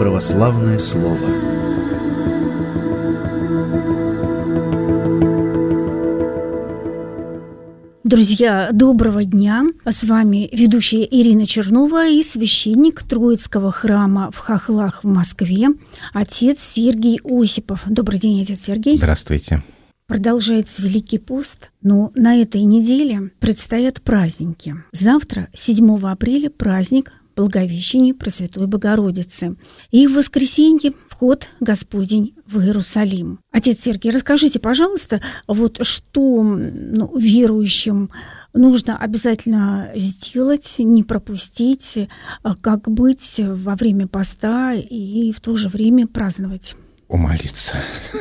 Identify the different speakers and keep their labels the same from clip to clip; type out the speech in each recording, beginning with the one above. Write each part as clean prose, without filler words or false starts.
Speaker 1: православное слово.
Speaker 2: Друзья, доброго дня! С вами ведущая Ирина Чернова и священник Троицкого храма в Хохлах в Москве, отец Сергий Осипов. Добрый день, отец Сергий.
Speaker 3: Здравствуйте.
Speaker 2: Продолжается Великий пост, но на этой неделе предстоят праздники. Завтра, 7 апреля, праздник Благовещения Пресвятой Богородицы. И в воскресенье вход Господень в Иерусалим. Отец Сергий, расскажите, пожалуйста, вот что верующим нужно обязательно сделать, не пропустить, как быть во время поста и в то же время праздновать?
Speaker 3: Умолиться.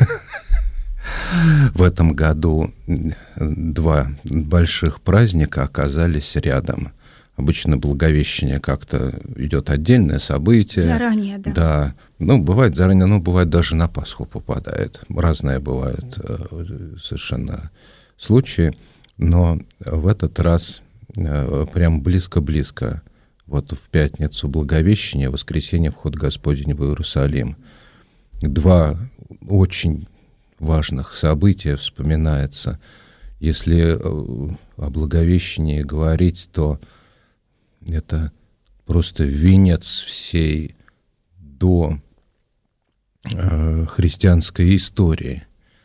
Speaker 3: В этом году два больших праздника оказались рядом. Обычно Благовещение как-то идет отдельное событие.
Speaker 2: Заранее, да.
Speaker 3: Да. Бывает заранее, но бывает даже на Пасху попадает. Разные бывают совершенно случаи. Но в этот раз прям близко-близко. Вот в пятницу Благовещение, в воскресенье вход Господень в Иерусалим. Два очень важных события вспоминается. Если о Благовещении говорить, то это просто венец всей до христианской истории.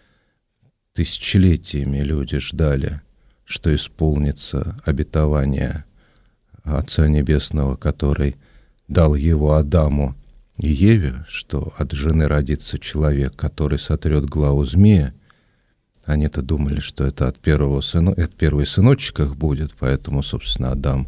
Speaker 3: Тысячелетиями люди ждали, что исполнится обетование Отца Небесного, который дал его Адаму и Еве, что от жены родится человек, который сотрет главу змея. Они-то думали, что это от первой сыночек их будет, поэтому, собственно, Адам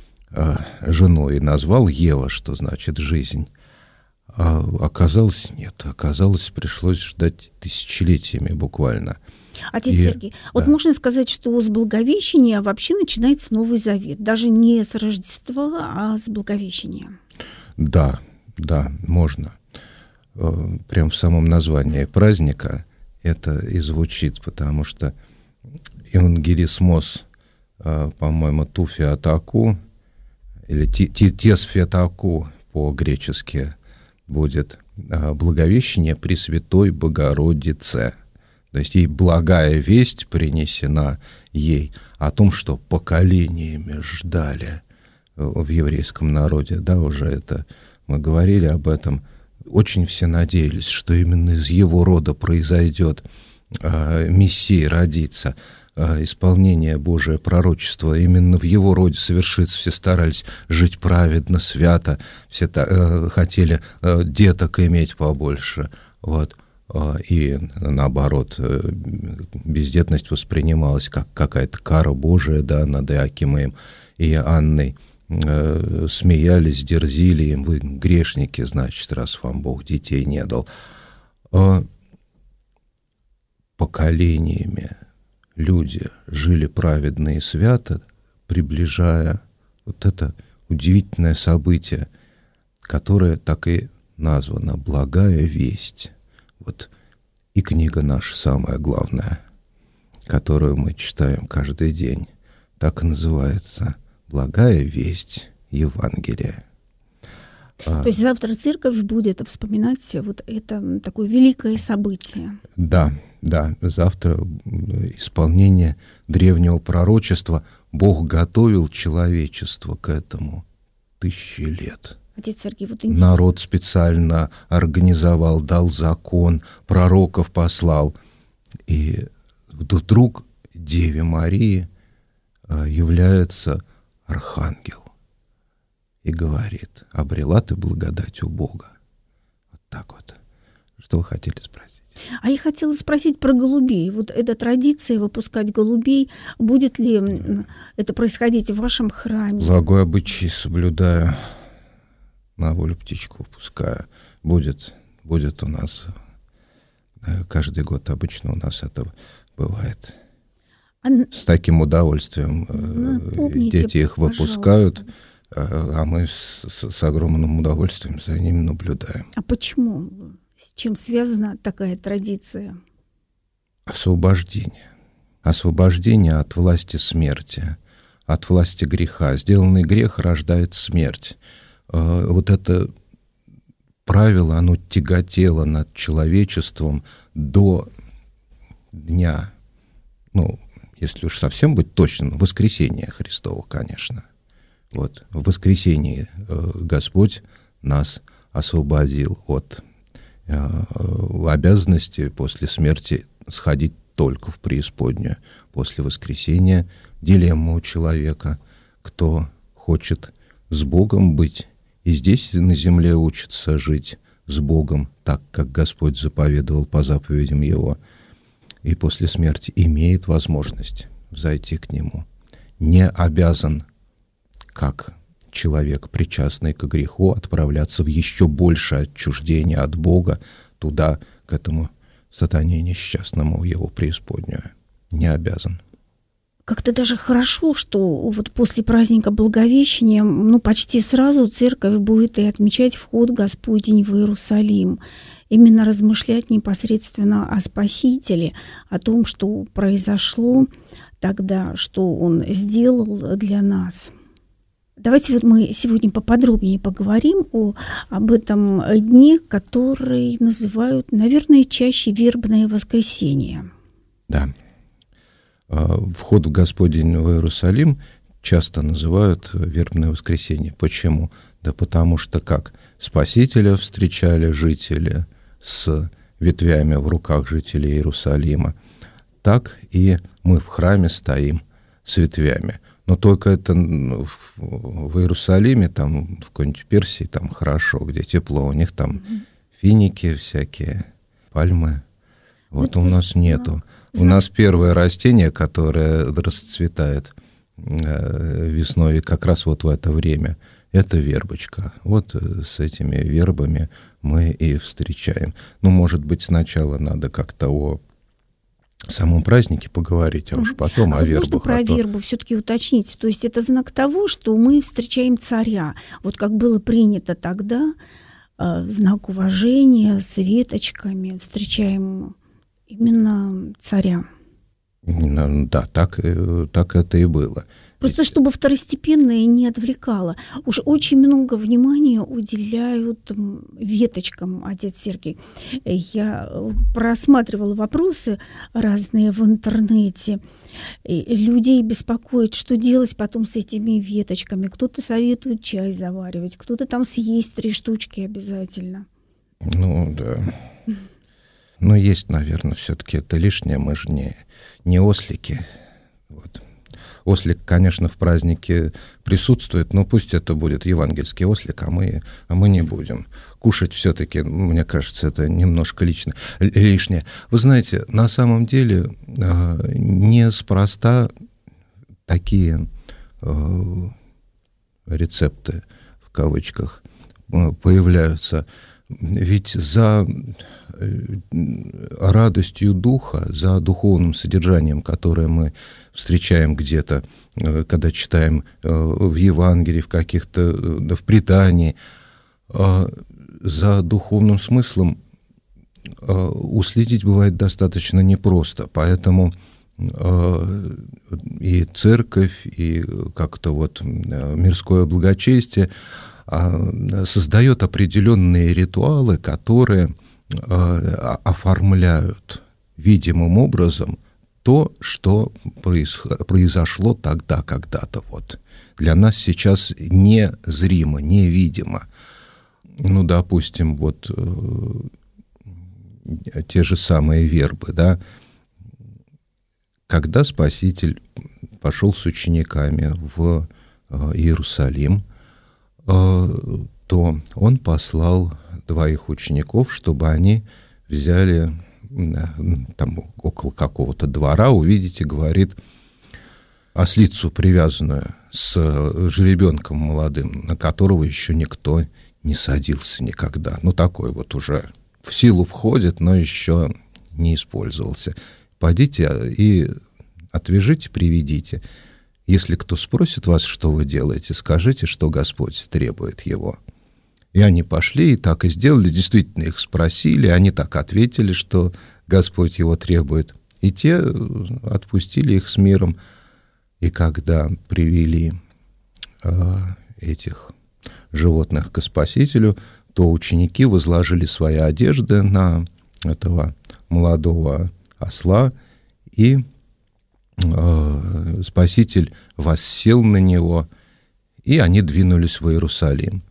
Speaker 3: жену и назвал Ева, что значит жизнь. А оказалось, нет. Оказалось, пришлось ждать тысячелетиями буквально.
Speaker 2: Отец Сергий, вот можно сказать, что с Благовещения вообще начинается Новый Завет. Даже не с Рождества, а с Благовещения. Да, можно. Прям в самом названии праздника это и звучит, потому что евангелисмос, по-моему, туфиатаку, или тесфиатаку по-гречески будет Благовещение Пресвятой Богородице. То есть ей благая весть принесена ей о том, что поколениями ждали в еврейском народе. Да, уже это мы говорили об этом. Очень все надеялись, что именно из его рода произойдет Мессия, родится. Исполнение Божие пророчества именно в его роде совершится. Все старались жить праведно, свято, все хотели деток иметь побольше. Вот. И наоборот, бездетность воспринималась как какая-то кара Божия, да, над Иоакимом и Анной. Смеялись, дерзили им: вы грешники, значит, раз вам Бог детей не дал. Поколениями люди жили праведно и свято, приближая вот это удивительное событие, которое так и названо «Благая весть». Вот и книга наша самая главная, которую мы читаем каждый день, так и называется «Благая весть Евангелия». То есть завтра церковь будет вспоминать вот это такое великое событие.
Speaker 3: Да, завтра исполнение древнего пророчества. Бог готовил человечество к этому 1000 лет.
Speaker 2: Отец Сергий, вот интересно.
Speaker 3: Народ специально организовал, дал закон, пророков послал. И вдруг Деве Марии является архангел и говорит: обрела ты благодать у Бога. Вот так вот. Что вы хотели спросить?
Speaker 2: А я хотела спросить про голубей. Вот эта традиция выпускать голубей, будет ли это происходить в вашем храме?
Speaker 3: Благой обычай соблюдаю, на волю птичку выпускаю. Будет у нас каждый год, обычно у нас это бывает. С таким удовольствием дети их выпускают, а мы с огромным удовольствием за ними наблюдаем.
Speaker 2: А почему? С чем связана такая традиция?
Speaker 3: Освобождение. Освобождение от власти смерти, от власти греха. Сделанный грех рождает смерть. Вот это
Speaker 2: правило, оно тяготело над человечеством до дня, если уж совсем быть точным, воскресения Христова, конечно. Вот, в воскресении Господь нас освободил от обязанности после смерти сходить только в преисподнюю. После воскресения дилемма у человека, кто хочет с Богом быть, и здесь на земле учится жить с Богом, так, как Господь заповедовал по заповедям Его, и после смерти имеет возможность зайти к Нему. Не обязан, как человек, причастный к греху, отправляться в еще большее отчуждение от Бога, туда, к этому сатане несчастному, его преисподнюю. Не обязан.
Speaker 1: Как-то даже хорошо, что вот после праздника Благовещения, почти сразу церковь будет и отмечать вход Господень в Иерусалим. Именно размышлять непосредственно о Спасителе, о том, что произошло тогда, что Он сделал для нас. Давайте вот мы сегодня поподробнее поговорим об этом дне, который называют, наверное, чаще вербное воскресенье.
Speaker 2: Да. Вход в Господень в Иерусалим часто называют вербное воскресенье. Почему? Да потому что как Спасителя встречали жители с ветвями в руках жителей Иерусалима, так и мы в храме стоим с ветвями. Но только это в Иерусалиме, там в какой-нибудь Персии, там хорошо, где тепло, у них там финики всякие, пальмы. Вот у нас нету. У нас первое растение, которое расцветает весной, как раз вот в это время, это вербочка. Вот с этими вербами мы и встречаем. Может быть, сначала надо как-то о самом празднике поговорить, а уж потом о вербах.
Speaker 1: Можно про вербу все-таки уточнить? То есть это знак того, что мы встречаем царя. Вот как было принято тогда, знак уважения с веточками, встречаем именно царя.
Speaker 2: Да, так это и было.
Speaker 1: Просто чтобы второстепенное не отвлекало. Уж очень много внимания уделяют веточкам, отец Сергий. Я просматривала вопросы разные в интернете. И людей беспокоит, что делать потом с этими веточками. Кто-то советует чай заваривать, кто-то там съесть 3 штучки обязательно.
Speaker 2: Да. Но есть, наверное, все-таки это лишнее. Мы же не ослики. Вот. Ослик, конечно, в празднике присутствует, но пусть это будет евангельский ослик, а мы не будем. Кушать все-таки, мне кажется, это немножко лишнее. Вы знаете, на самом деле неспроста такие рецепты, в кавычках, появляются. Ведь за радостью духа, за духовным содержанием, которое мы встречаем где-то, когда читаем в Евангелии, в каких-то, в предании, за духовным смыслом уследить бывает достаточно непросто. Поэтому и церковь, и как-то вот мирское благочестие создает определенные ритуалы, которые оформляют видимым образом то, что произошло тогда, когда-то. Вот. Для нас сейчас незримо, невидимо. Допустим, вот те же самые вербы, да. Когда Спаситель пошел с учениками в Иерусалим, то он послал 2 учеников, чтобы они взяли там около какого-то двора, увидите, говорит, ослицу, привязанную с жеребенком молодым, на которого еще никто не садился никогда. Такой вот уже в силу входит, но еще не использовался. Пойдите и отвяжите, приведите. Если кто спросит вас, что вы делаете, скажите, что Господь требует его. И они пошли, и так и сделали. Действительно, их спросили, они так ответили, что Господь его требует. И те отпустили их с миром. И когда привели этих животных к Спасителю, то ученики возложили свои одежды на этого молодого осла, и Спаситель воссел на него, и они двинулись в Иерусалим.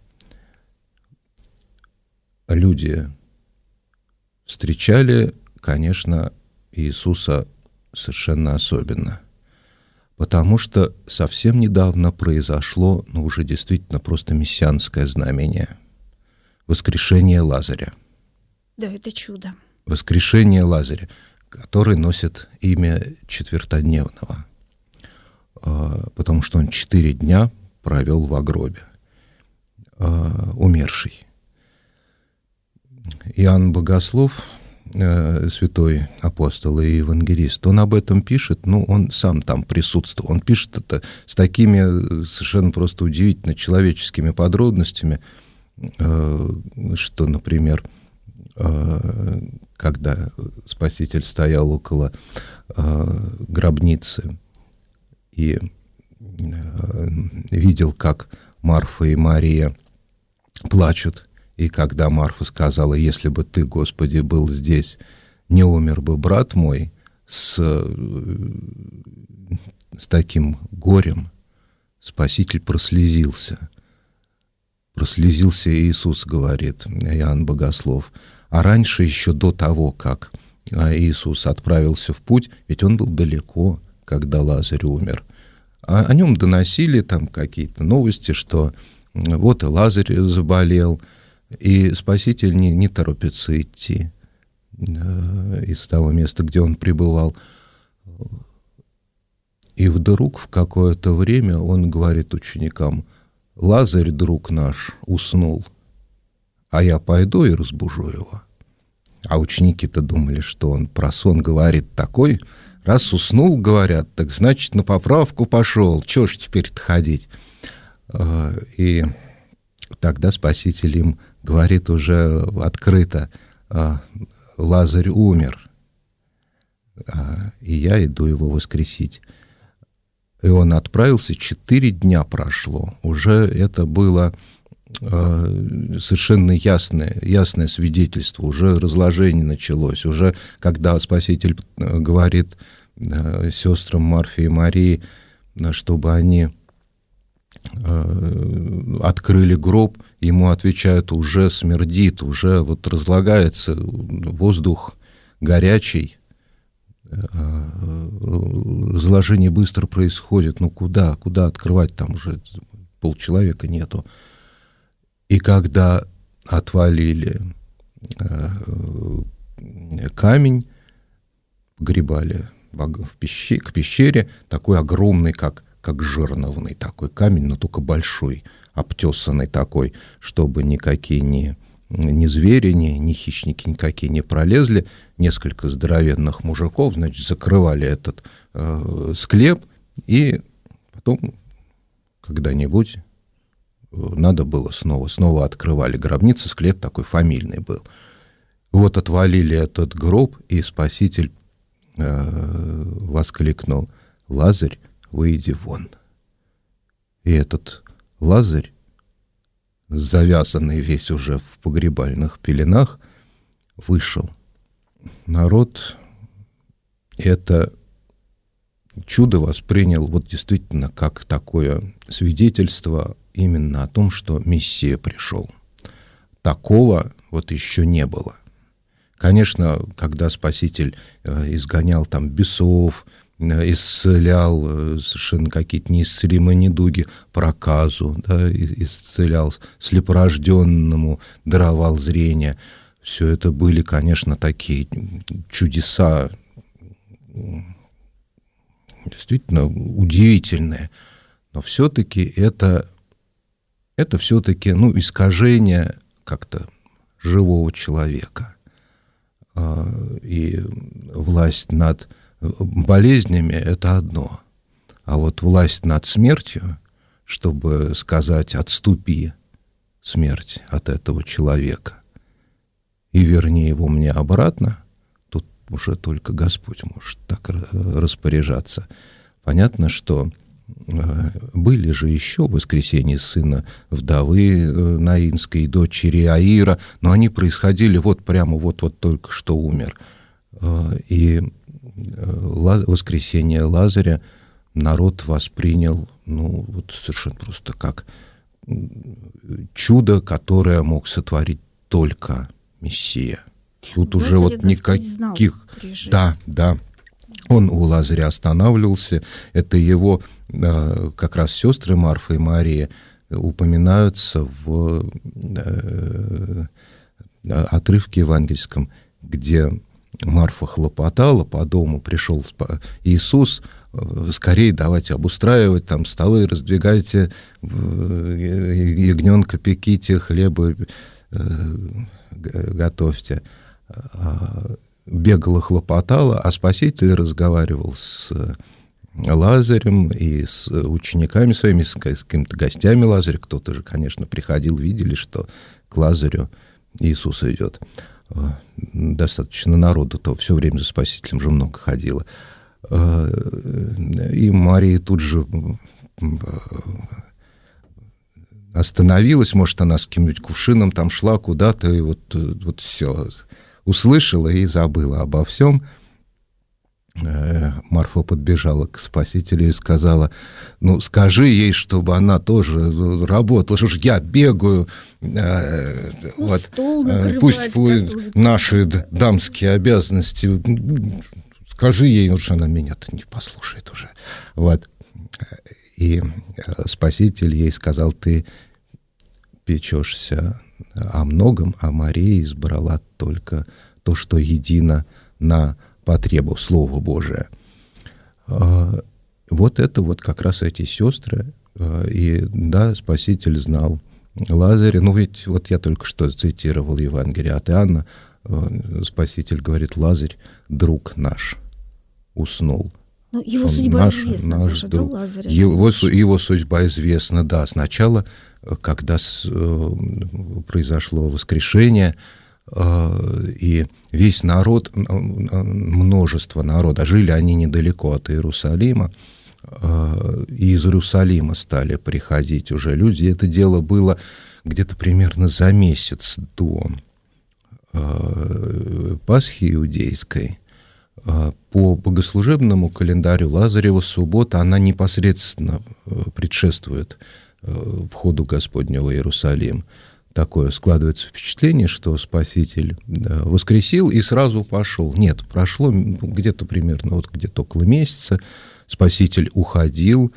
Speaker 2: Люди встречали, конечно, Иисуса совершенно особенно, потому что совсем недавно произошло, уже действительно просто мессианское знамение — воскрешение Лазаря.
Speaker 1: Да, это чудо.
Speaker 2: Воскрешение Лазаря, который носит имя четвертодневного, потому что он 4 дня провел во гробе, умерший. Иоанн Богослов, святой апостол и евангелист, он об этом пишет, он сам там присутствовал. Он пишет это с такими совершенно просто удивительно человеческими подробностями, что, например, когда Спаситель стоял около гробницы и видел, как Марфа и Мария плачут, и когда Марфа сказала: «Если бы ты, Господи, был здесь, не умер бы брат мой», с таким горем Спаситель прослезился. Прослезился Иисус, говорит Иоанн Богослов. А раньше, еще до того, как Иисус отправился в путь, ведь он был далеко, когда Лазарь умер. А о нем доносили там какие-то новости, что вот и Лазарь заболел, и Спаситель не торопится идти из того места, где он пребывал. И вдруг в какое-то время он говорит ученикам: «Лазарь, друг наш, уснул, а я пойду и разбужу его». А ученики-то думали, что он про сон говорит такой: раз уснул, говорят, так значит на поправку пошел, чего ж теперь-то ходить. И тогда Спаситель им говорит уже открыто: Лазарь умер, и я иду его воскресить. И он отправился, 4 дня прошло. Уже это было совершенно ясное свидетельство. Уже разложение началось. Уже когда Спаситель говорит сестрам Марфе и Марии, чтобы они открыли гроб, ему отвечают: уже смердит, уже вот разлагается, воздух горячий, разложение быстро происходит. Куда открывать, там уже полчеловека нету. И когда отвалили камень, погребали к пещере, такой огромный, как жерновный такой камень, но только большой, обтесанный такой, чтобы никакие ни звери, ни хищники никакие не пролезли. Несколько здоровенных мужиков, значит, закрывали этот склеп, и потом когда-нибудь надо было снова открывали гробницы. Склеп такой фамильный был. Вот отвалили этот гроб, и Спаситель воскликнул: «Лазарь, выйди вон». И этот Лазарь, завязанный весь уже в погребальных пеленах, вышел. Народ это чудо воспринял вот действительно как такое свидетельство именно о том, что Мессия пришел. Такого вот еще не было. Конечно, когда Спаситель изгонял там бесов, исцелял совершенно какие-то неисцелимые недуги, проказу, да, исцелял слепорожденному, даровал зрение. Все это были, конечно, такие чудеса, действительно удивительные. Но все-таки это все-таки, искажение как-то живого человека. И власть над болезнями — это одно. А вот власть над смертью, чтобы сказать: отступи, смерть, от этого человека, и верни его мне обратно, тут уже только Господь может так распоряжаться. Понятно, что были же еще воскресения сына вдовы Наинской, дочери Аира, но они происходили вот прямо вот только что умер. И воскресение Лазаря народ воспринял, ну, вот совершенно просто как чудо, которое мог сотворить только Мессия. Тут Лазаря уже вот никаких... Да. Он у Лазаря останавливался. Это его как раз сестры Марфа и Мария упоминаются в отрывке евангельском, где Марфа хлопотала по дому, пришел Иисус, скорее давайте обустраивать там столы, раздвигайте, ягненка пеките, хлеба готовьте. Бегала, хлопотала, а Спаситель разговаривал с Лазарем и с учениками своими, с какими-то гостями Лазаря. Кто-то же, конечно, приходил, видели, что к Лазарю Иисус идет. Достаточно народу-то все время за Спасителем же много ходило. И Мария тут же остановилась, может, она с каким-нибудь кувшином там шла куда-то, и вот все услышала и забыла обо всем. Марфа подбежала к Спасителю и сказала: ну, скажи ей, чтобы она тоже работала, что ж я бегаю, вот, пусть наши дамские обязанности, скажи ей, уж она меня-то не послушает уже. Вот. И Спаситель ей сказал: ты печешься о многом, а Мария избрала только то, что едино на потребу, Слово Божие. Вот это вот как раз эти сестры. И да, Спаситель знал Лазаря. Ну ведь вот я только что цитировал Евангелие от Иоанна. Спаситель говорит: Лазарь, друг наш, уснул.
Speaker 1: Ну, его судьба известна, наш друг. Да, Лазаря?
Speaker 2: Его судьба известна, да. Сначала, когда произошло воскрешение, и весь народ, множество народа, жили они недалеко от Иерусалима, и из Иерусалима стали приходить уже люди. Это дело было где-то примерно за месяц до Пасхи иудейской. По богослужебному календарю Лазарева суббота, она непосредственно предшествует входу Господнего в Иерусалим. Такое складывается впечатление, что Спаситель воскресил и сразу пошел. Нет, прошло где-то примерно вот где-то около месяца. Спаситель уходил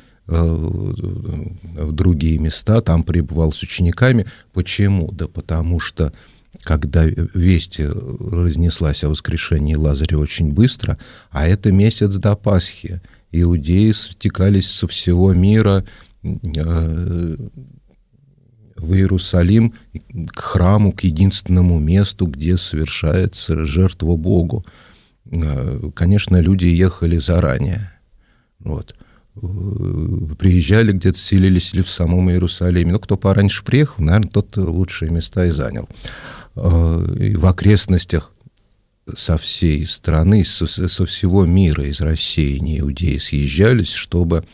Speaker 2: в другие места, там пребывал с учениками. Почему? Да потому что когда весть разнеслась о воскрешении Лазаря очень быстро, а это месяц до Пасхи, иудеи стекались со всего мира в Иерусалим, к храму, к единственному месту, где совершается жертва Богу. Конечно, люди ехали заранее. Вот. Приезжали где-то, селились ли в самом Иерусалиме. Ну, кто пораньше приехал, наверное, тот лучшие места и занял. И в окрестностях со всей страны, со всего мира, из рассеяния иудеи съезжались, чтобы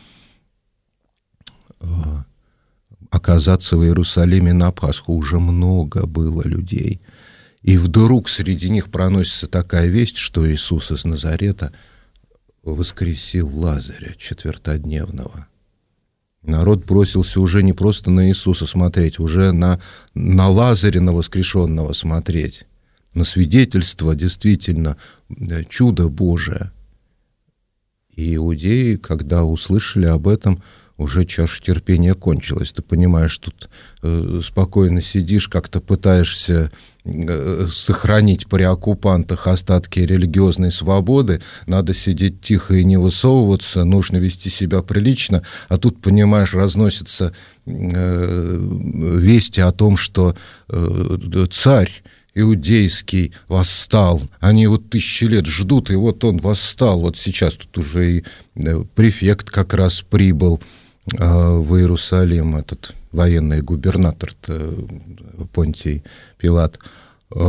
Speaker 2: оказаться в Иерусалиме на Пасху. Уже много было людей. И вдруг среди них проносится такая весть, что Иисус из Назарета воскресил Лазаря четвертодневного. Народ бросился уже не просто на Иисуса смотреть, уже на Лазаря, на воскрешенного смотреть, на свидетельство действительно чудо Божие. И иудеи, когда услышали об этом, уже чаша терпения кончилась. Ты понимаешь, тут спокойно сидишь, как-то пытаешься сохранить при оккупантах остатки религиозной свободы, надо сидеть тихо и не высовываться, нужно вести себя прилично, а тут, понимаешь, разносятся вести о том, что царь иудейский восстал, они вот 1000 лет ждут, и вот он восстал, вот сейчас тут уже и префект как раз прибыл в Иерусалим, этот военный губернатор Понтий Пилат.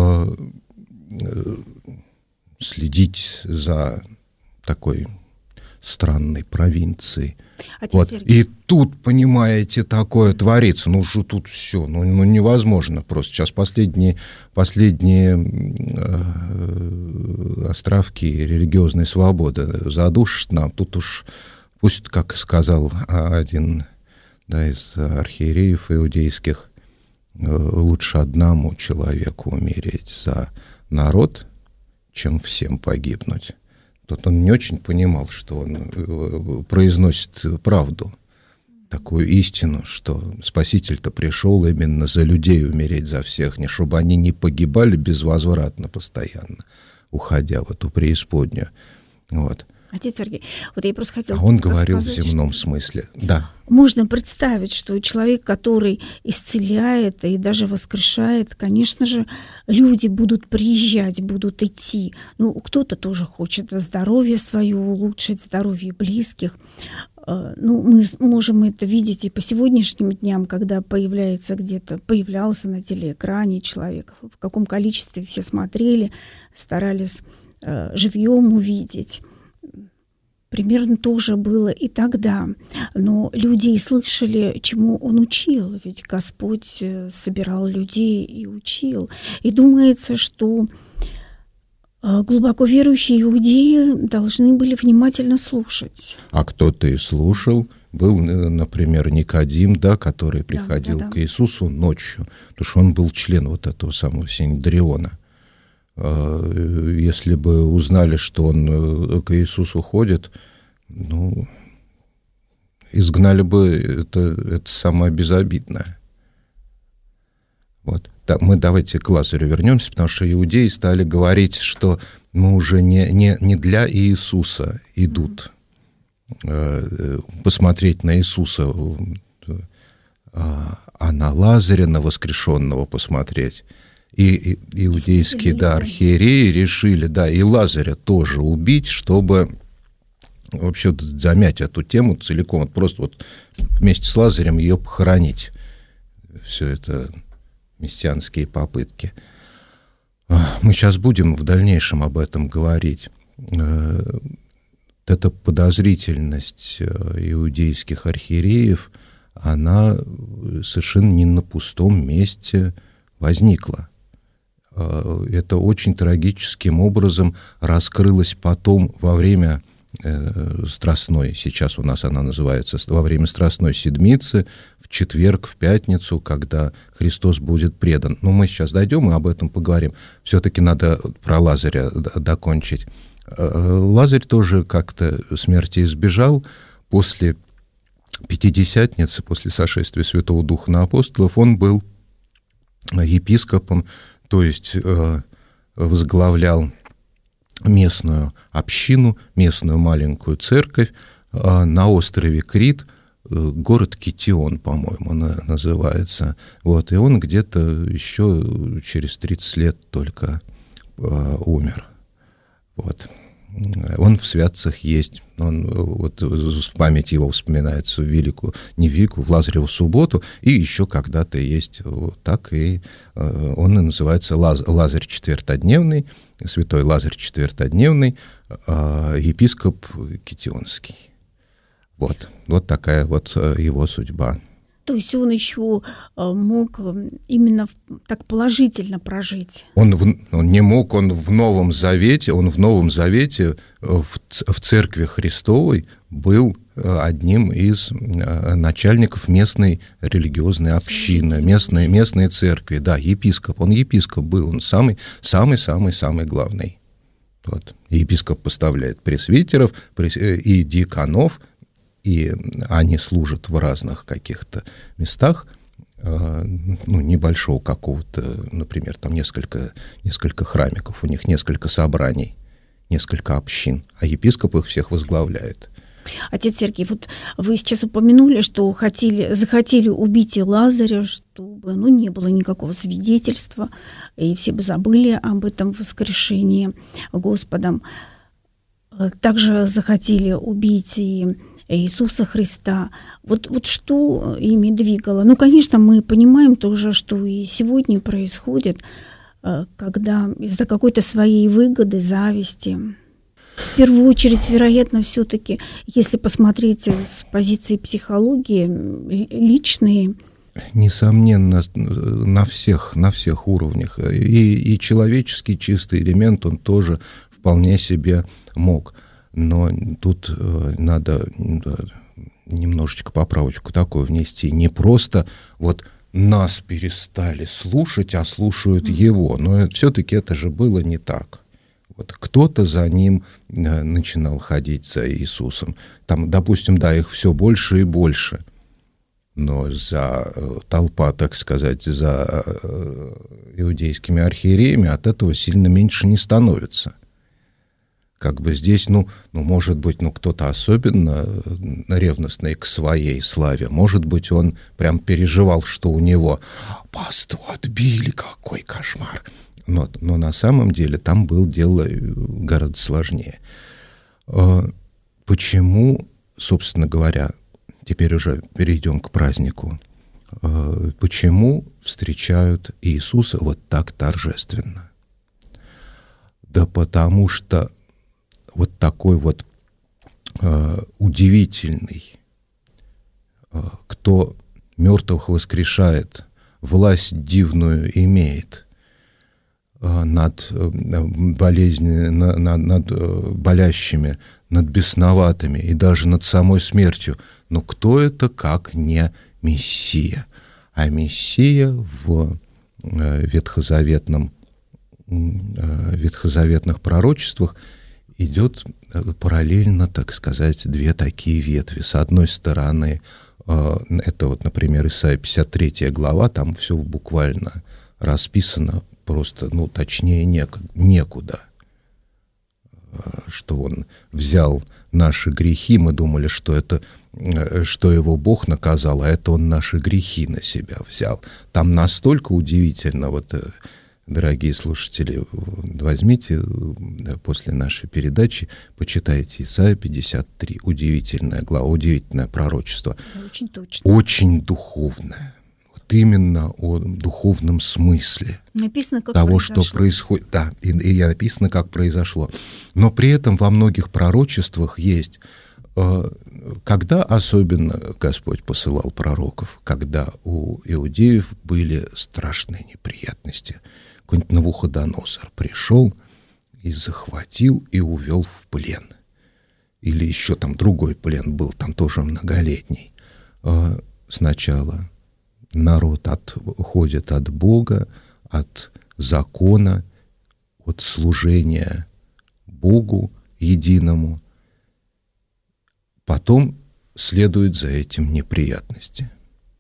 Speaker 2: Следить за такой странной провинции.
Speaker 1: Вот.
Speaker 2: И тут, понимаете, такое творится. Ну, же тут все, ну невозможно просто. Сейчас последние островки религиозной свободы задушат нам. Тут уж пусть, как сказал один, да, из архиереев иудейских, лучше одному человеку умереть за народ, чем всем погибнуть. Тут он не очень понимал, что он произносит правду, такую истину, что Спаситель-то пришел именно за людей умереть, за всех, не чтобы они не погибали безвозвратно постоянно, уходя в эту преисподнюю. Вот.
Speaker 1: Отец Сергей, вот я просто хотела...
Speaker 2: А он говорил в земном смысле, да.
Speaker 1: Можно представить, что человек, который исцеляет и даже воскрешает, конечно же, люди будут приезжать, будут идти. Ну, кто-то тоже хочет здоровье свое улучшить, здоровье близких. Ну, мы можем это видеть и по сегодняшним дням, когда появлялся на телеэкране человек, в каком количестве все смотрели, старались живьем увидеть. Примерно то же было и тогда. Но люди и слышали, чему он учил. Ведь Господь собирал людей и учил. И думается, что глубоко верующие иудеи должны были внимательно слушать.
Speaker 2: А кто-то и слушал. Был, например, Никодим, да, который приходил к Иисусу ночью, потому что он был член вот этого самого Синедриона. Если бы узнали, что он к Иисусу ходит, ну, изгнали бы, это самое безобидное. Вот. Мы давайте к Лазарю вернемся, потому что иудеи стали говорить, что мы уже не для Иисуса идут посмотреть на Иисуса, а на Лазаря, на воскрешенного посмотреть. И иудейские, да, архиереи решили, да, и Лазаря тоже убить, чтобы вообще замять эту тему целиком, вот просто вот вместе с Лазарем ее похоронить. Все это мессианские попытки. Мы сейчас будем в дальнейшем об этом говорить. Эта подозрительность иудейских архиереев, она совершенно не на пустом месте возникла. Это очень трагическим образом раскрылось потом во время Страстной, сейчас у нас она называется, во время Страстной Седмицы, в четверг, в пятницу, когда Христос будет предан. Но мы сейчас дойдем и об этом поговорим. Все-таки надо про Лазаря докончить. Лазарь тоже как-то смерти избежал. После Пятидесятницы, после сошествия Святого Духа на апостолов, он был епископом, то есть возглавлял местную общину, местную маленькую церковь на острове Крит, город Китион, по-моему, называется. Вот, и он где-то еще через 30 лет только умер. Вот. Он в святцах есть. Он, вот, в память его вспоминается в Лазареву субботу, и еще когда-то есть вот так, и он и называется Лазарь Четвертодневный, святой Лазарь Четвертодневный, епископ Китионский. Вот такая вот его судьба.
Speaker 1: То есть он еще мог именно так положительно прожить.
Speaker 2: Он не мог, он в Новом Завете в Церкви Христовой был одним из начальников местной религиозной общины, местной церкви. Да, епископ. Он епископ был, он самый главный. Вот. Епископ поставляет пресвитеров и диаконов, и они служат в разных каких-то местах, небольшого какого-то, например, там несколько храмиков, у них несколько собраний, несколько общин, а епископ их всех возглавляет.
Speaker 1: Отец Сергей, вот вы сейчас упомянули, что захотели убить и Лазаря, чтобы не было никакого свидетельства, и все бы забыли об этом воскрешении Господом. Также захотели убить и Иисуса Христа. Вот что ими двигало? Конечно, мы понимаем тоже, что и сегодня происходит, когда из-за какой-то своей выгоды, зависти. В первую очередь, вероятно, все-таки, если посмотреть с позиции психологии, личные.
Speaker 3: Несомненно, на всех уровнях. И человеческий чистый элемент он тоже вполне себе мог. Но тут надо немножечко поправочку такую внести. Не просто вот нас перестали слушать, а слушают его. Но все-таки это же было не так. Вот кто-то за ним начинал ходить, за Иисусом. Там, допустим, да, их все больше и больше. Но за толпа, так сказать, за иудейскими архиереями от этого сильно меньше не становится. Как бы здесь, может быть, кто-то особенно ревностный к своей славе. Может быть, он прям переживал, что у него паству отбили, какой кошмар. Но на самом деле там было дело гораздо сложнее. Почему, собственно говоря, теперь уже перейдем к празднику, почему встречают Иисуса вот так торжественно? Да потому что вот такой вот удивительный, кто мертвых воскрешает, власть дивную имеет над болящими, над бесноватыми и даже над самой смертью. Но кто это, как не Мессия? А Мессия в ветхозаветных пророчествах идет параллельно, так сказать, две такие ветви. С одной стороны, это вот, например, Исайя 53 глава, там все буквально расписано просто, точнее некуда. Что он взял наши грехи, мы думали, что его Бог наказал, а это он наши грехи на себя взял. Там настолько удивительно, вот, дорогие слушатели, возьмите после нашей передачи, почитайте Исайя 53, удивительная глава, удивительное пророчество.
Speaker 1: Очень точно.
Speaker 3: Очень духовное. Именно о духовном смысле
Speaker 1: написано, как
Speaker 3: того,
Speaker 1: произошло.
Speaker 3: что происходит. Да, и написано, как произошло. Но при этом во многих пророчествах есть, когда особенно Господь посылал пророков, когда у иудеев были страшные неприятности. Какой-нибудь Навуходоносор пришел и захватил и увел в плен. Или еще там другой плен был, там тоже многолетний. Сначала народ уходит от Бога, от закона, от служения Богу единому. Потом следуют за этим неприятности.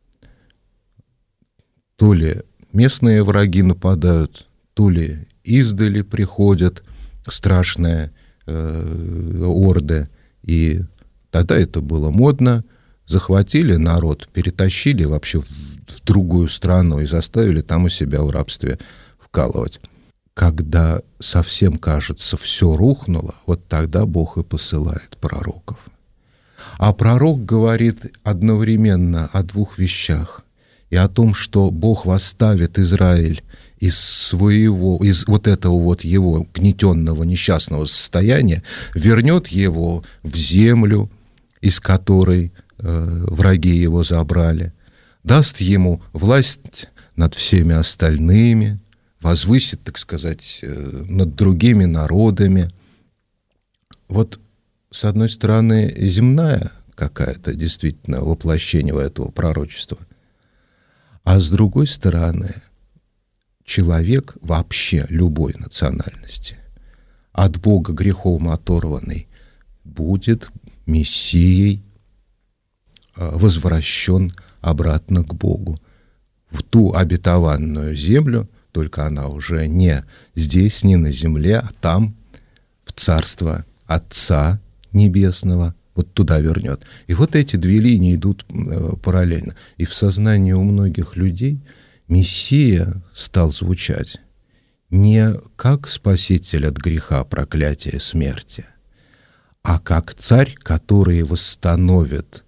Speaker 3: То ли местные враги нападают, то ли издали приходят страшные орды. И тогда это было модно. Захватили народ, перетащили вообще в другую страну и заставили там у себя в рабстве вкалывать. Когда совсем, кажется, все рухнуло, вот тогда Бог и посылает пророков. А пророк говорит одновременно о двух вещах. И о том, что Бог восставит Израиль из вот этого вот его гнетенного несчастного состояния, вернет его в землю, из которой враги его забрали, даст ему власть над всеми остальными, возвысит, так сказать, над другими народами. Вот, с одной стороны, земная какая-то действительно воплощение этого пророчества, а с другой стороны, человек вообще любой национальности, от Бога грехом оторванный, будет Мессией, возвращен обратно к Богу, в ту обетованную землю, только она уже не здесь, не на земле, а там, в царство Отца Небесного, вот туда вернет. И вот эти две линии идут параллельно. И в сознании у многих людей Мессия стал звучать не как спаситель от греха, проклятия, смерти, а как царь, который восстановит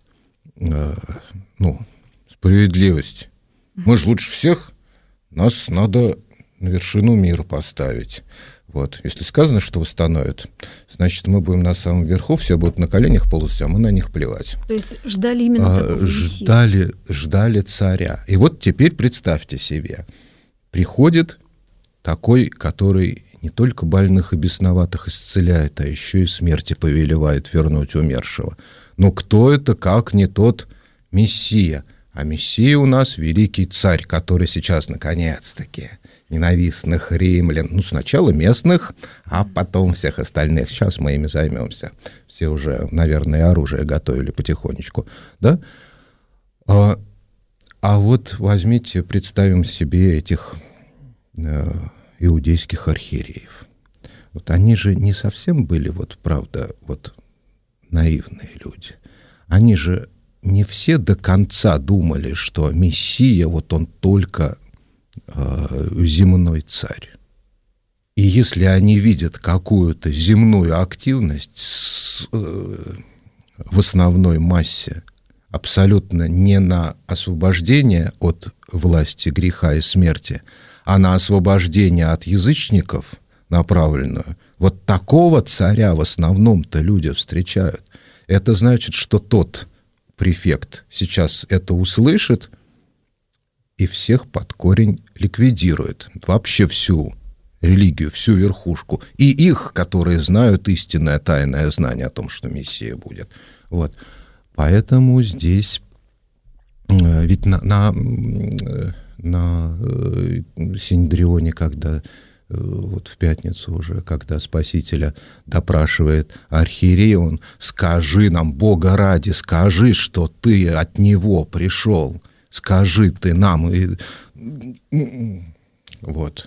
Speaker 3: справедливость. Мы же лучше всех, нас надо
Speaker 2: на вершину мира поставить. Вот. Если сказано, что восстановят, значит, мы будем на самом верху, все будут на коленях полностью, а мы на них плевать.
Speaker 1: То есть ждали именно такого
Speaker 2: ждали царя. И вот теперь представьте себе, приходит такой, который не только больных и бесноватых исцеляет, а еще и смерти повелевает вернуть умершего. Но кто это, как не тот Мессия? А Мессия у нас великий царь, который сейчас, наконец-таки, ненавистных римлян, сначала местных, а потом всех остальных. Сейчас мы ими займемся. Все уже, наверное, оружие готовили потихонечку, да? А вот возьмите, представим себе этих иудейских архиереев. Вот они же не совсем были, вот правда, вот наивные люди. Они же не все до конца думали, что Мессия, вот он только земной царь. И если они видят какую-то земную активность в основной массе, абсолютно не на освобождение от власти греха и смерти, а на освобождение от язычников направленную, вот такого царя в основном-то люди встречают. Это значит, что тот префект сейчас это услышит и всех под корень ликвидирует. Вообще всю религию, всю верхушку. И их, которые знают истинное тайное знание о том, что Мессия будет. Вот. Поэтому здесь ведь на Синедрионе, когда вот в пятницу уже, когда Спасителя допрашивает архиерей, он: скажи нам, Бога ради, скажи, что ты от Него пришел, скажи ты нам. Вот.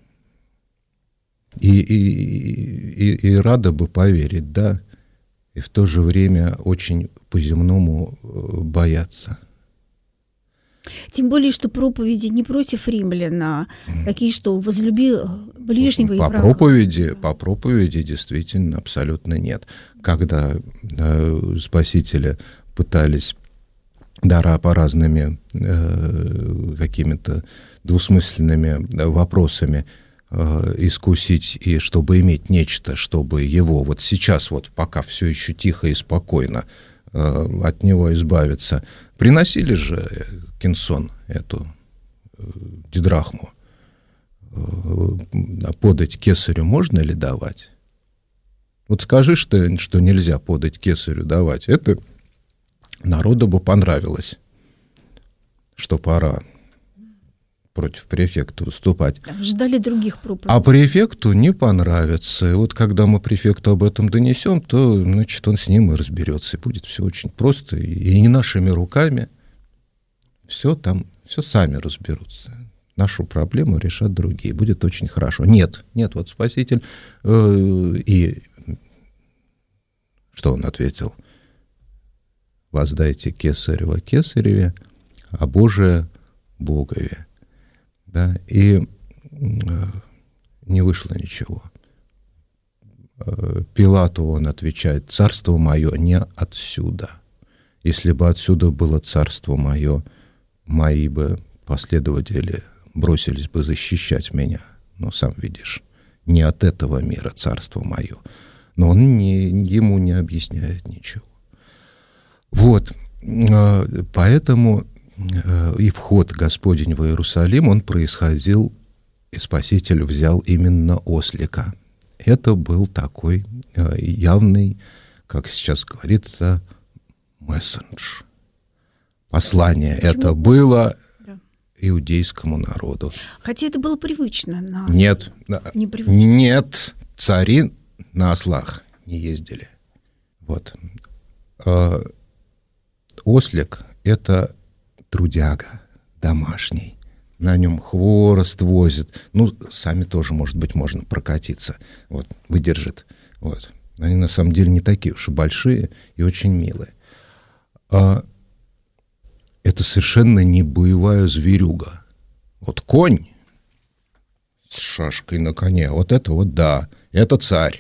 Speaker 2: И рада бы поверить, да, и в то же время очень по-земному бояться.
Speaker 1: Тем более, что проповеди не против римлян, а такие, что возлюби ближнего и врага.
Speaker 2: По проповеди действительно абсолютно нет. Когда Спасителя пытались по разными какими-то двусмысленными вопросами искусить, и чтобы иметь нечто, чтобы его вот сейчас, вот пока все еще тихо и спокойно, от него избавиться, приносили же кинсон, эту дидрахму. Подать кесарю можно ли давать? Вот скажи, что нельзя подать кесарю давать. Это народу бы понравилось, что пора против префекта выступать.
Speaker 1: Ждали других проповедей.
Speaker 2: А префекту не понравится. И вот когда мы префекту об этом донесем, то, значит, он с ним и разберется. И будет все очень просто. И не нашими руками. Все сами разберутся. Нашу проблему решат другие. Будет очень хорошо. Нет, вот Спаситель. И что он ответил? Воздайте кесарево кесареве, а Божие Богове. Да, и не вышло ничего. Пилату он отвечает: царство мое не отсюда. Если бы отсюда было царство мое, мои бы последователи бросились бы защищать меня. Но сам видишь, не от этого мира царство мое. Но он ему не объясняет ничего. Вот, поэтому и вход Господень в Иерусалим, он происходил, и Спаситель взял именно ослика. Это был такой явный, как сейчас говорится, мессендж. Послание. Почему? Это было иудейскому народу.
Speaker 1: Хотя это было привычно.
Speaker 2: Нет,
Speaker 1: непривычно.
Speaker 2: Нет, цари на ослах не ездили. Вот. Ослик — это трудяга домашний. На нем хворост возит. Сами тоже, может быть, можно прокатиться. Вот, выдержит. Вот. Они на самом деле не такие уж и большие и очень милые. Это совершенно не боевая зверюга. Вот конь с шашкой на коне, вот это вот да, это царь.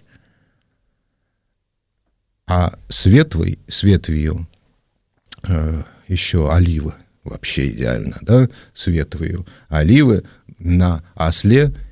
Speaker 2: А с ветвью еще оливы. Вообще идеально, да, с ветвью оливы на осле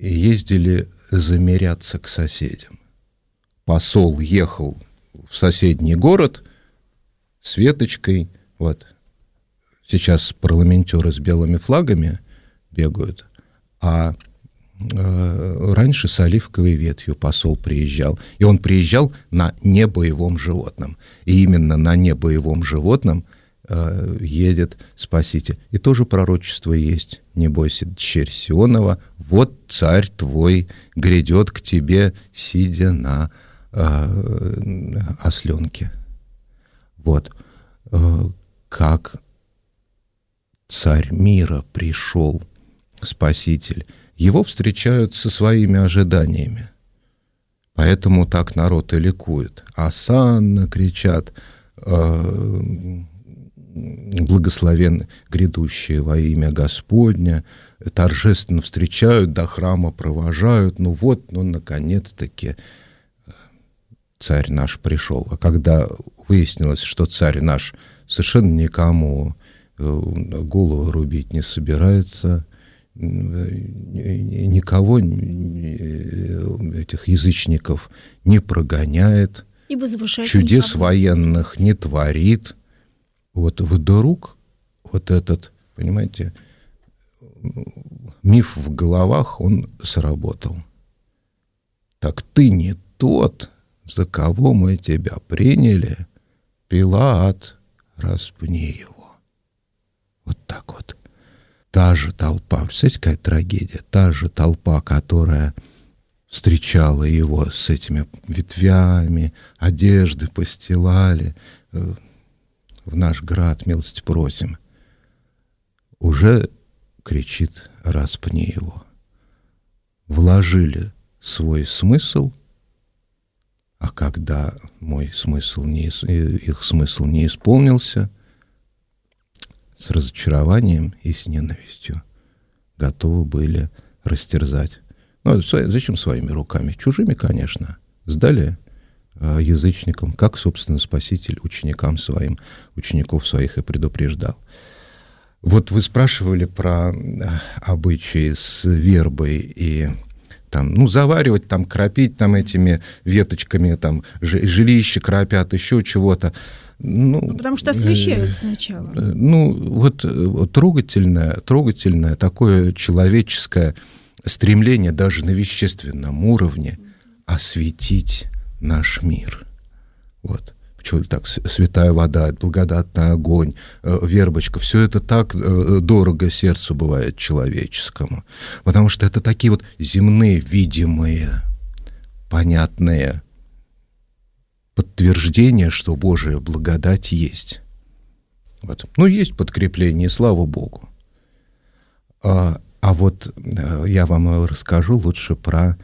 Speaker 2: ездили замеряться к соседям. Посол ехал в соседний город с веточкой. Вот. Сейчас парламентеры с белыми флагами бегают, а раньше с оливковой ветвью посол приезжал. И он приезжал на небоевом животном. И именно на небоевом животном едет Спаситель. И тоже пророчество есть. Не бойся, дщерь Сионова, вот царь твой грядет к тебе, сидя на осленке. Вот. Как царь мира пришел, Спаситель, его встречают со своими ожиданиями. Поэтому так народ и ликует. Осанна кричат, благословен грядущие во имя Господня, торжественно встречают, до храма провожают. Ну вот, наконец-таки царь наш пришел. А когда выяснилось, что царь наш совершенно никому голову рубить не собирается, никого, этих язычников, не прогоняет, чудес военных не творит. Вот вдруг вот этот, понимаете, миф в головах, он сработал. Так ты не тот, за кого мы тебя приняли, Пилат, распни его. Вот так вот. Та же толпа, представляете, какая трагедия, та же толпа, которая встречала его с этими ветвями, одежды постилали, в наш град милости просим, уже кричит: распни его. Вложили свой смысл, а когда их смысл не исполнился, с разочарованием и с ненавистью готовы были растерзать. Ну, зачем своими руками? Чужими, конечно. Сдали язычникам, как, собственно, Спаситель ученикам своим, учеников своих и предупреждал. Вот вы спрашивали про обычаи с вербой и там, заваривать, там, кропить там этими веточками, там, жилище кропят, еще чего-то.
Speaker 1: Потому что освещают сначала.
Speaker 2: Вот трогательное такое человеческое стремление даже на вещественном уровне осветить наш мир. Вот. Почему так? Святая вода, благодатный огонь, вербочка. Все это так дорого сердцу бывает человеческому. Потому что это такие вот земные, видимые, понятные подтверждения, что Божия благодать есть. Вот. Есть подкрепление, слава Богу. А вот я вам расскажу лучше про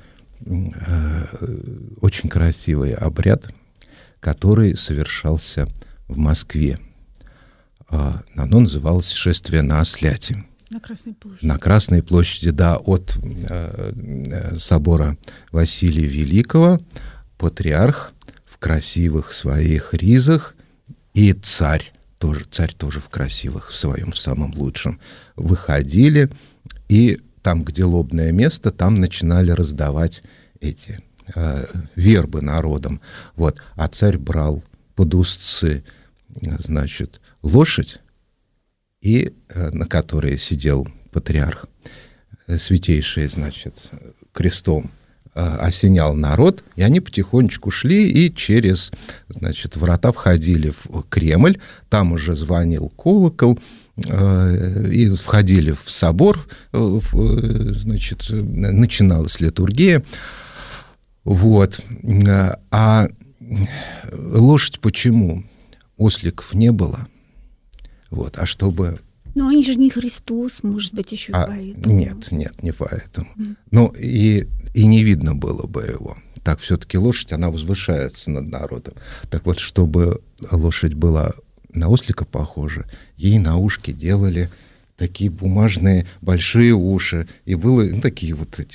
Speaker 2: очень красивый обряд, который совершался в Москве. Оно называлось «Шествие на Осляте».
Speaker 1: На Красной площади.
Speaker 2: На Красной площади, да, от собора Василия Великого патриарх в красивых своих ризах и царь тоже в красивых, в своем, в самом лучшем, выходили, и там, где лобное место, там начинали раздавать эти вербы народам. Вот. А царь брал под узцы, значит, лошадь, и на которой сидел патриарх, святейший, значит, крестом осенял народ, и они потихонечку шли и через, значит, врата входили в Кремль, там уже звонил колокол, и входили в собор, значит, начиналась литургия. Вот. А лошадь почему? Осликов не было. Вот. А чтобы...
Speaker 1: они же не Христос, может быть, еще поэтому.
Speaker 2: Нет, не поэтому. И не видно было бы его. Так все-таки лошадь, она возвышается над народом. Так вот, чтобы лошадь была на ослика похожа, ей на ушки делали такие бумажные большие уши. И было такие вот эти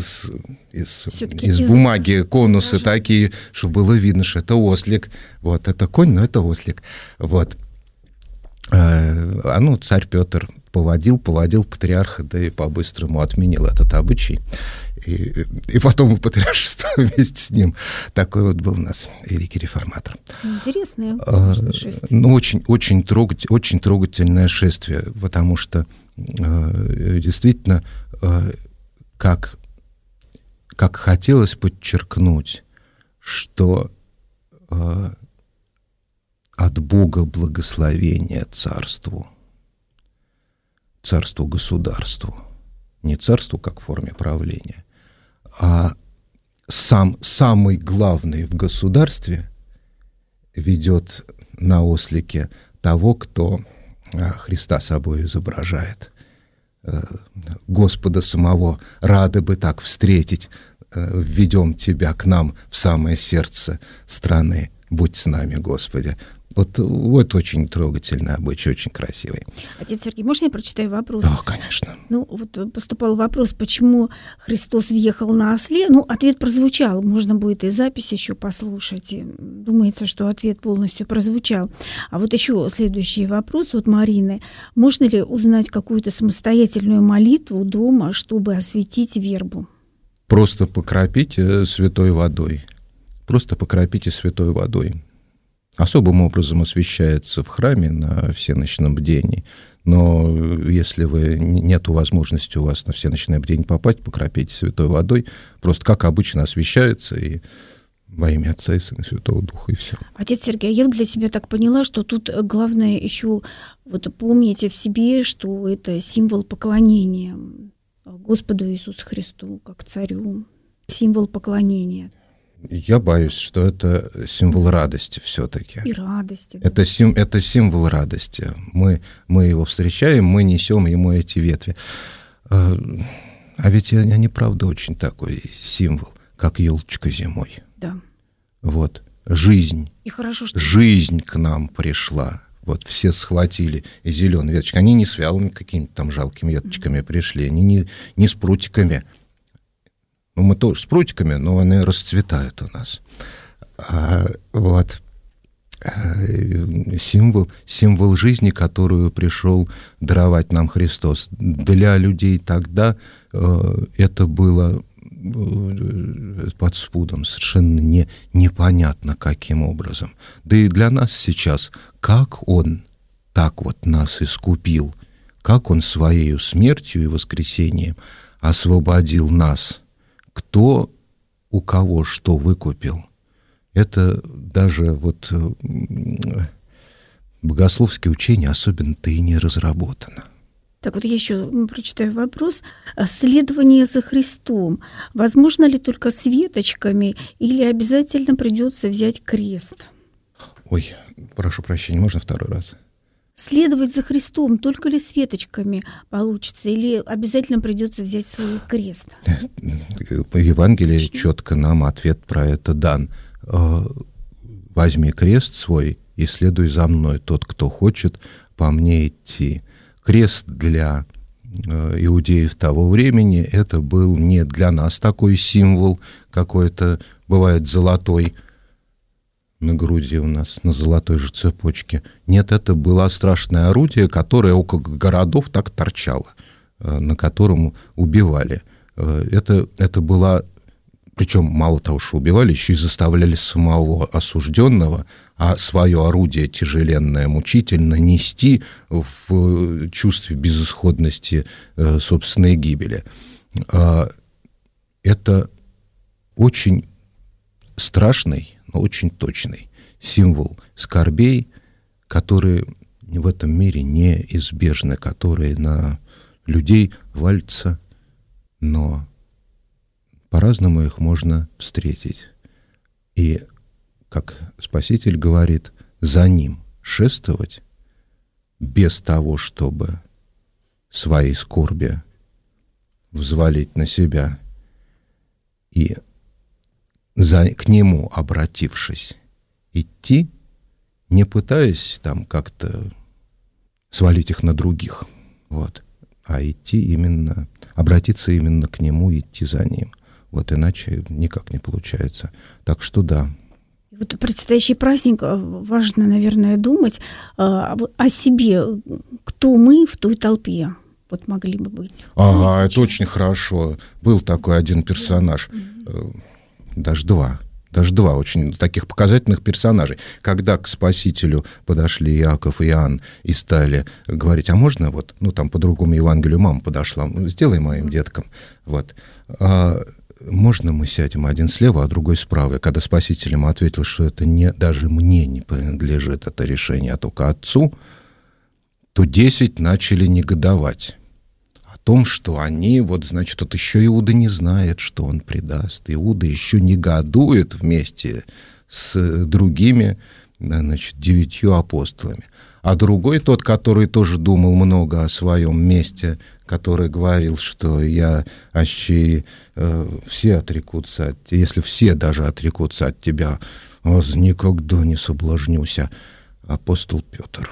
Speaker 2: из бумаги конусы такие, чтобы было видно, что это ослик. Вот, это конь, но это ослик. Вот. Царь Петр поводил патриарха, да и по-быстрому отменил этот обычай. И потом и патриаршество вместе с ним. Такой вот был у нас великий реформатор.
Speaker 1: Интересное шествие.
Speaker 2: Ну, очень трогательное шествие, потому что действительно, как хотелось подчеркнуть, что от Бога благословение царству, государству, не царству как в форме правления, а самый главный в государстве ведет на ослике того, кто Христа собой изображает. Господа самого рады бы так встретить, введем тебя к нам в самое сердце страны, будь с нами, Господи. Вот очень трогательный обычай, очень красивый.
Speaker 1: Отец Сергей, можно я прочитаю вопрос?
Speaker 2: Да, конечно.
Speaker 1: Ну, вот поступал вопрос, почему Христос въехал на осле. Ну, ответ прозвучал, можно будет и запись еще послушать. И думается, что ответ полностью прозвучал. А вот еще следующий вопрос от Марины. Можно ли узнать какую-то самостоятельную молитву дома, чтобы осветить вербу?
Speaker 2: Просто покропите святой водой. Особым образом освещается в храме на всеночном бдении, но если нету возможности у вас на всеночное бдение попасть, покропите святой водой, просто как обычно освещается, и во имя Отца и Сына и Святого Духа, и все.
Speaker 1: Отец Сергей, я для себя так поняла, что тут главное еще помните в себе, что это символ поклонения Господу Иисусу Христу, как царю, символ поклонения.
Speaker 2: Я боюсь, что это символ радости все-таки.
Speaker 1: И радости.
Speaker 2: Да. Это символ радости. Мы его встречаем, мы несем ему эти ветви. А ведь они, правда, очень такой символ, как елочка зимой.
Speaker 1: Да.
Speaker 2: Вот. Жизнь.
Speaker 1: И хорошо, что...
Speaker 2: Жизнь к нам пришла. Вот все схватили зеленые веточки. Они не с вялыми какими-то там жалкими веточками пришли, они не с прутиками. Ну, мы тоже с прутиками, но они расцветают у нас. Символ жизни, которую пришел даровать нам Христос. Для людей тогда это было под спудом, совершенно непонятно каким образом. Да и для нас сейчас, как Он так вот нас искупил, как Он своей смертью и воскресением освободил нас, кто у кого что выкупил. Это даже богословские учения особенно-то и не разработано.
Speaker 1: Так вот я еще прочитаю вопрос. Следование за Христом возможно ли только с веточками или обязательно придется взять крест?
Speaker 2: Ой, прошу прощения, можно второй раз?
Speaker 1: Следовать за Христом только ли с веточками получится, или обязательно придется взять свой крест?
Speaker 2: По Евангелию четко нам ответ про это дан. Возьми крест свой и следуй за мной, тот, кто хочет по мне идти. Крест для иудеев того времени это был не для нас такой символ какой-то, бывает золотой, на груди у нас, на золотой же цепочке. Нет, это было страшное орудие, которое около городов так торчало, на котором убивали. Это было, причем мало того, что убивали, еще и заставляли самого осужденного, а свое орудие тяжеленное, мучительно нести в чувстве безысходности собственной гибели. Это очень страшный, но очень точный символ скорбей, которые в этом мире неизбежны, которые на людей валятся, но по-разному их можно встретить. И, как Спаситель говорит, за ним шествовать без того, чтобы свои скорби взвалить на себя и к нему обратившись, идти, не пытаясь там как-то свалить их на других, а идти именно, обратиться именно к нему, идти за ним. Иначе никак не получается. Так что да.
Speaker 1: Вот предстоящий праздник, важно, наверное, думать о себе. Кто мы в той толпе? Вот могли бы быть.
Speaker 2: Ага, это очень хорошо. Был такой один персонаж, даже два очень таких показательных персонажей. Когда к Спасителю подошли Иаков и Иоанн и стали говорить, а можно вот, там по другому Евангелию мама подошла, сделай моим деткам, вот. Можно мы сядем один слева, а другой справа? И когда Спаситель ему ответил, что это даже мне не принадлежит это решение, а только Отцу, то 10 начали негодовать о том, что они, значит, еще Иуда не знает, что он предаст. Иуда еще негодует вместе с другими, 9 апостолами. А другой, тот, который тоже думал много о своем месте, который говорил, что все отрекутся от тебя, если все даже отрекутся от тебя, никогда не соблазнюся. Апостол Петр.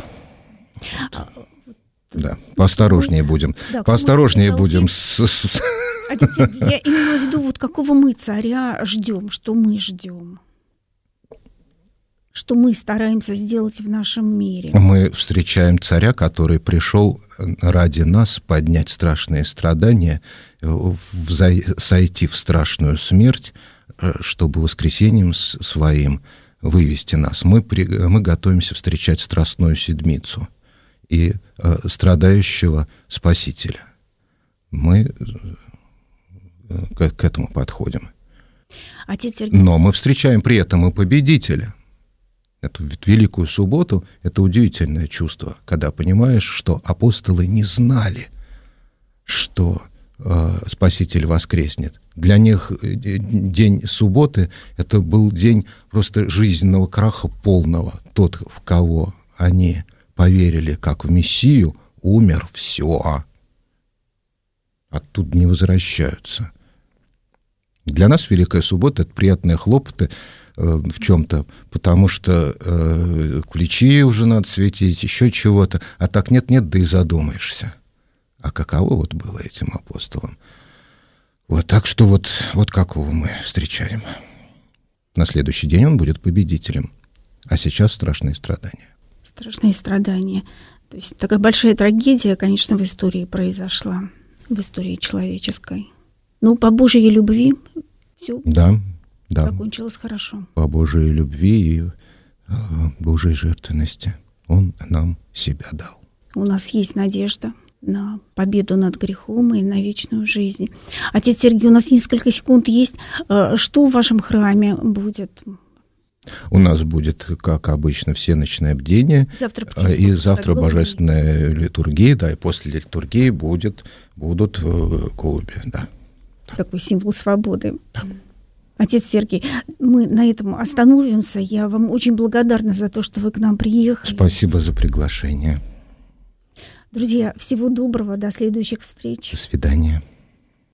Speaker 2: Да, поосторожнее будем.
Speaker 1: Да,
Speaker 2: поосторожнее будем.
Speaker 1: Отец Сергей, я имею в виду, какого мы царя ждем, что мы ждем? Что мы стараемся сделать в нашем мире?
Speaker 2: Мы встречаем царя, который пришел ради нас поднять страшные страдания, сойти в страшную смерть, чтобы воскресением своим вывести нас. Мы готовимся встречать страстную седмицу и страдающего Спасителя. Мы к этому подходим.
Speaker 1: Отец Сергей.
Speaker 2: Но мы встречаем при этом и победителя. Эту Великую Субботу — это удивительное чувство, когда понимаешь, что апостолы не знали, что Спаситель воскреснет. Для них день субботы — это был день просто жизненного краха полного. Тот, в кого они поверили как в Мессию, умер, все. Оттуда не возвращаются. Для нас Великая Суббота — это приятные хлопоты в чем-то, потому что ключи уже надо светить, еще чего-то, а так нет-нет, да и задумаешься. А каково было этим апостолам? Так что вот какого мы встречаем. На следующий день он будет победителем, а сейчас страшные страдания.
Speaker 1: Страшные страдания. То есть такая большая трагедия, конечно, в истории произошла, в истории человеческой. Но по Божьей любви все закончилось хорошо.
Speaker 2: По Божьей любви и Божьей жертвенности Он нам себя дал.
Speaker 1: У нас есть надежда на победу над грехом и на вечную жизнь. Отец Сергей, у нас несколько секунд есть. Что в вашем храме будет?
Speaker 2: У нас будет, как обычно, всеночное бдение. Завтра божественная литургия, и после литургии будут голуби, да.
Speaker 1: Такой символ свободы.
Speaker 2: Да.
Speaker 1: Отец Сергей, мы на этом остановимся. Я вам очень благодарна за то, что вы к нам приехали.
Speaker 2: Спасибо за приглашение.
Speaker 1: Друзья, всего доброго, до следующих встреч.
Speaker 2: До свидания.